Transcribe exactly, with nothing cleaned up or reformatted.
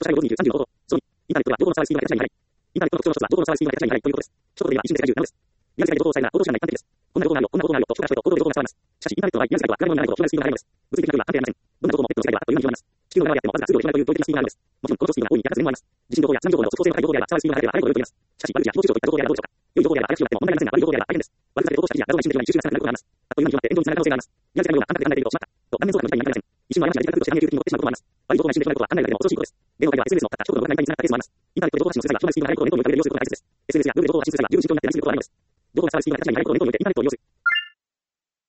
社会のごにじゅう、さんじゅうの方法。つまり、インターネットでは情報のサービススピードが高い。インターネットの特徴の一つは情報のサービススピードが高いということです。一言で言えば一瞬で世界中なのです。リアル世界で情報を伝えるのは報道手段が一般的です。こんな情報があるよ、こんな情報があるよと聞く人と報道で情報が伝わります。しかし、インターネットの場合、リアル世界とは比べ物にならないほど、非常にスピードが速いのです。物理的な距離は関係ありません。どんな情報もペットの世界ではあっという間に広まります。地球の裏側であってもわずか数秒で広まるという驚異的なスピードがあるのです。もちろん、このスピードが大いに役立つ面もあります。地震情報や津波情報など速報性の高い情報であれば、サービススピードが速ければ速いほど良いと言えます。しかし、悪事や誹謗中傷といった情報であればどうでしょうか。良い情報であれば早くしなくても問題ありませんが、悪い情報であれば大変です。悪さで情報社会や画像が一瞬的に収集が少なくなることがあります。あっという間に広まって炎上につながる可能性があります。リアル世界のような感覚で考えていると、しまったと断念増加の事態になりかねません。一瞬の過ちが短くとして反撃的に起こってしまうこともあります。悪い情報が一瞬で広まることは案内だけでも恐ろしいことです。芸能界では エスエヌエス のたった一言の動画が一回につながったケースもあります。インターネットで情報発信の世界は広まりスピードが速いことを念頭に浮かべて利用することが大切です。エスエヌエス や Google で情報を発信する際は十分慎重になってやりすぎることがあるのです。情報が伝わるスピードが高い社会になることを念頭に置いてインターネットを利用する。